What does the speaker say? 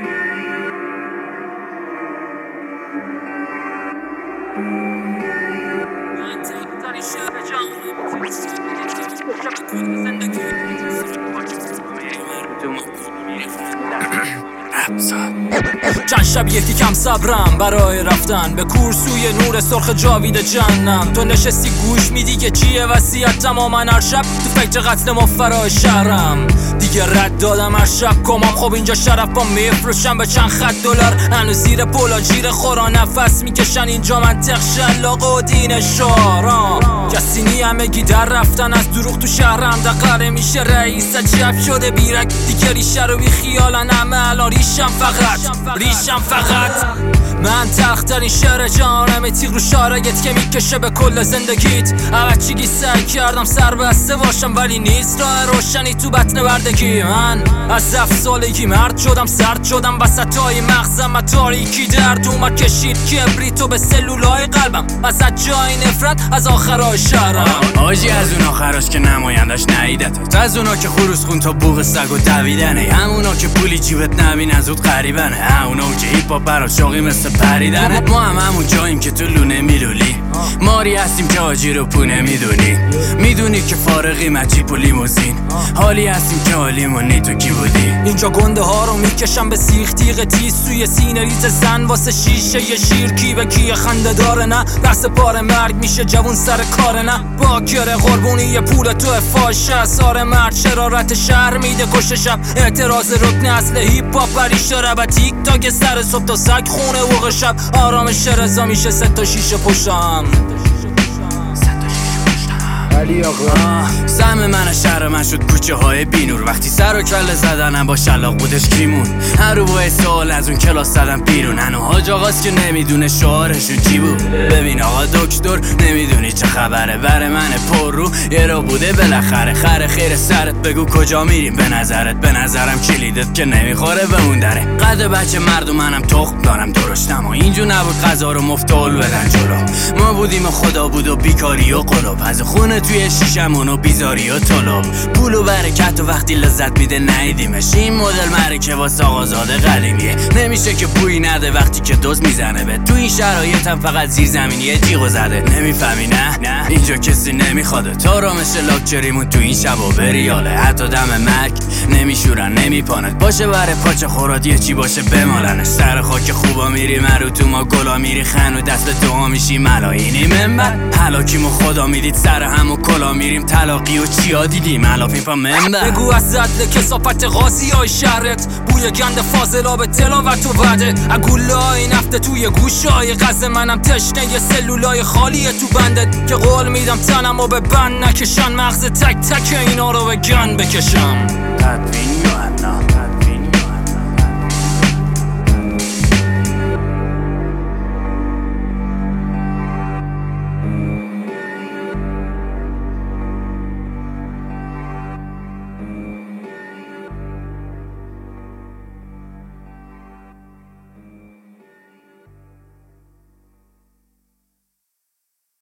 چند شب یکی کم صبرم برای رفتن به کورسوی نور سرخ جاوید جهنم. تو نشستی گوش میدی که چیه وصیت تماما هر شب تو فکر قتل مفرای شهرم. دیگه رد دادم هر شب کمام، خب اینجا شرف با میفروشم به چند خط دلار. هنوز زیر پولا جیر خورا نفس میکشن اینجا منطق شلاق و دین شارم. کسی نی همگی در رفتن از دروغ تو شهرم دقره میشه رئیس عجب شده بیرک دیگه ریشه رو بی خیالن همه الان ریشم فقط من تلخترین شعر جانم تیغ رو شارگت که میکشه به کل زندگیت. اوچگی سعی کردم سر بسته باشم ولی نیست راه روشنی تو بطن بردگی. من از 7 سالگی مرد شدم سرد شدم وسطای مغزم و تاریکی درد اومد کشید کبریتو به سلولای قلبم وسط جای نفرت از آخرای شهرم. آجی از اون آخراش که نمایندش نهیدت، از اونا که خروس خون تا بوق سگ و دویدنه، همونا که پولی جیبت نبینن زود قریبنه، همونا که هیپ هاپ برات شوقی مثل پریدنه. ما همون جاییم که تو لونه میلولی، ماری هستیم که آجی رو پونه میدونی که فارغیم از جیپ و لیموزین، حالی هستیم که حالیمونی تو کی بودی. اینجا گنده ها رو میکشم به سیخ تیغ تیز سوی سینه ریز زن واسه شیشه یه شیر کی به کی خنده داره نه دست پار مرگ میشه جوون سر کار نه باکره قربونی یه پول تو فاشه سار مرد شرارت شهر میده کش شب اعتراض رکن اصل هیپ هاپ پریش داره و تیک تاک سر صبح تا سگ خونه وقت شب آرامش رضا میشه 3 تا شیشه پشتم. سهم من شهر من شد کوچه های بینور، وقتی سر و کله زدنم با شلاق بودش کیمون، هر رو با سوال از اون کلاس زدم بیرون. هنو حاج آقاست که نمیدونه شعارشون چی بود. ببین آقا دکتر نمیدونی چه خبره، بر من پر رو یه را بوده بالاخره خر خیر سرت بگو کجا میریم به نظرت. به نظرم کلیدت که نمیخوره به اون دره قد بچه مردم منم تخم دارم درشتم و اینجور نبود غذا رو مفتول بدن جلو. ما بودیم و خدا بود و بیکاری و قلوب از خونه توی شیشمون و بیزاری و طلب پول و برکت و وقتی لذت میده نیدیمش. این مدل مرکه واسه آقازاده قدیمیه، نمیشه که بویی نده وقتی که دوز میزنه به تو این شرایطم فقط زیر زمینیه جیغو زده. نمیفهمی نه اینجا کسی نمیخواده تا رامش لاکچریمون تو این شبا بریاله، حتی دم مرگ نمیشورن نمیپاند باشه بره پاچه خوراد یه چی باشه بمالنش. سر خاک خوبا میری مرو تو ما گلا میری خن و دست تو ها میشی ملاینی منبر حلاکیمو خدا میدید سر همو کلا میریم تلاقی و چیا دیدیم علافی پا منبر. بگو از زدل کسافت غازی های شهرت بوی گند فاضلا به تلاوت و وعده اگولای نفته توی گوشای غز منم تشنه یه سلولای خالیه تو بندت که قول میدم تنم و به بند نکشن مغز تک تک اینا رو به گن بکشم.